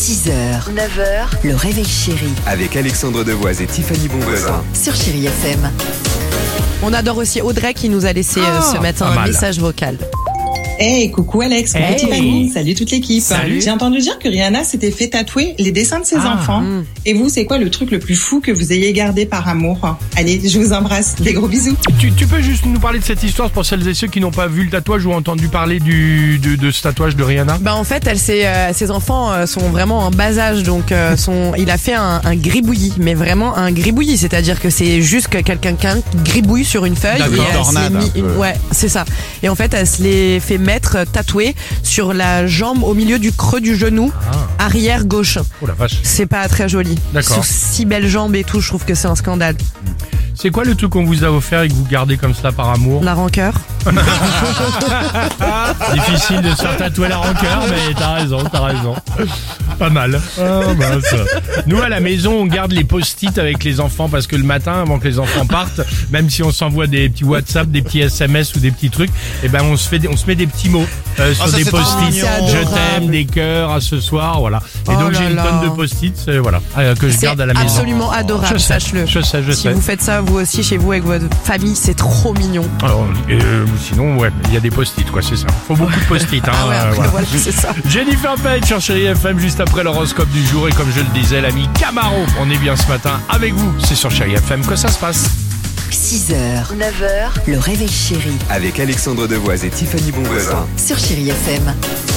6h, 9h, le réveil chéri Avec Alexandre Devoise et Tiffany Bonvoisin. sur Chéri FM. On adore aussi Audrey qui nous a laissé ce matin pas un mal. message vocal. Hey, coucou Alex, coucou Hey. Tiffany, salut toute l'équipe. Salut. J'ai entendu dire que Rihanna s'était fait tatouer les dessins de ses enfants. Et vous, c'est quoi le truc le plus fou que vous ayez gardé par amour? Allez, je vous embrasse, des gros bisous. Tu peux juste nous parler de cette histoire pour celles et ceux qui n'ont pas vu le tatouage ou entendu parler de ce tatouage de Rihanna? Bah en fait, ses enfants sont vraiment en bas âge, donc il a fait un gribouillis, mais vraiment un gribouillis, c'est-à-dire que c'est juste que quelqu'un gribouille sur une feuille D'accord. et elle Tornade, se l'est un peu. ouais, c'est ça. Et en fait, elle se l'est fait mettre tatoué sur la jambe au milieu du creux du genou arrière gauche. Oh la vache. C'est pas très joli. D'accord. Sous si belles jambes et tout, je trouve que c'est un scandale. C'est quoi le truc qu'on vous a offert et que vous gardez comme cela par amour? La rancœur. Difficile de se faire tatouer la rancœur, mais t'as raison. Pas mal. Ah, mince. Nous, à la maison, on garde les post-it avec les enfants parce que le matin, avant que les enfants partent, même si on s'envoie des petits WhatsApp, des petits SMS ou des petits trucs, eh ben, on se met des petits mots sur ça, des c'est trop post-it. mignon. Je C'est adorable. t'aime, des cœurs, à ce soir, voilà. Et Oh donc, là j'ai une là. tonne de post-it, que je C'est garde à la maison. absolument adorable, Je sais, sache-le. je sais. Si vous faites ça vous aussi chez vous avec votre famille, c'est trop mignon. Alors, sinon, ouais, il y a des post-it, quoi, c'est ça. Faut beaucoup de post-it, hein. Ah ouais, après, voilà. voilà, c'est ça. Jennifer Page sur Chéri FM juste après l'horoscope du jour et comme je le disais, l'ami Camaro, on est bien ce matin avec vous. C'est sur Chéri FM que ça se passe. 6h, 9h, le réveil chéri Avec Alexandre Devoise et Tiffany Bonvoisin. sur Chéri FM.